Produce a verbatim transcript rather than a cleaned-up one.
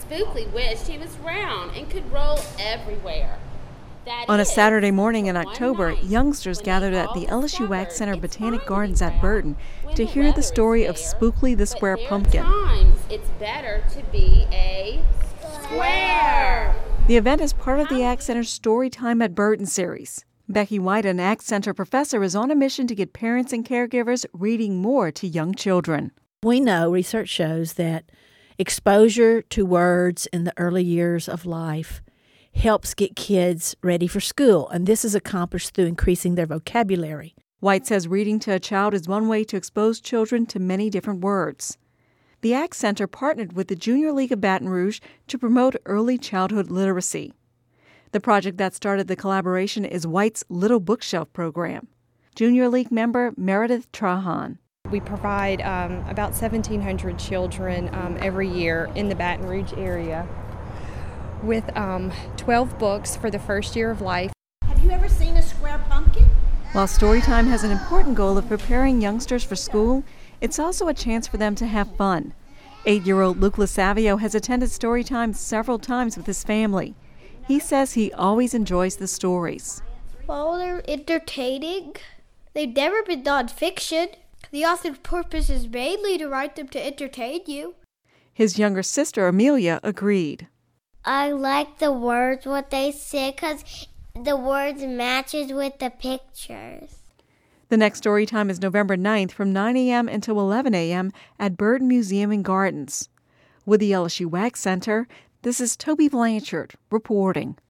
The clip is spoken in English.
Spookly wished he was round and could roll everywhere. That On a is, Saturday morning in one October, night, youngsters when gathered they at all the L S U Wax discovered Center it's Botanic fine Gardens to be at round Burton when to the hear the weather story is of fair, Spookly the but Square there are Pumpkin. times it's better to be a square. The event is part of the Axe Center's Story Time at Burton series. Becky White, an Axe Center professor, is on a mission to get parents and caregivers reading more to young children. We know, research shows, that exposure to words in the early years of life helps get kids ready for school, and this is accomplished through increasing their vocabulary. White says reading to a child is one way to expose children to many different words. The Axe Center partnered with the Junior League of Baton Rouge to promote early childhood literacy. The project that started the collaboration is White's Little Bookshelf program. Junior League member Meredith Trahan. We provide um, about seventeen hundred children um, every year in the Baton Rouge area with um, twelve books for the first year of life. Have you ever seen a square pumpkin? While Storytime has an important goal of preparing youngsters for school, it's also a chance for them to have fun. Eight-year-old Luke LaSavio has attended Storytime several times with his family. He says he always enjoys the stories. Well, they're entertaining. They've never been non-fiction. The author's purpose is mainly to write them to entertain you. His younger sister, Amelia, agreed. I like the words, what they say, because the words matches with the pictures. The next Storytime is November ninth from nine a.m. until eleven a.m. at Burton Museum and Gardens. With the L S U Wax Center, this is Toby Blanchard reporting.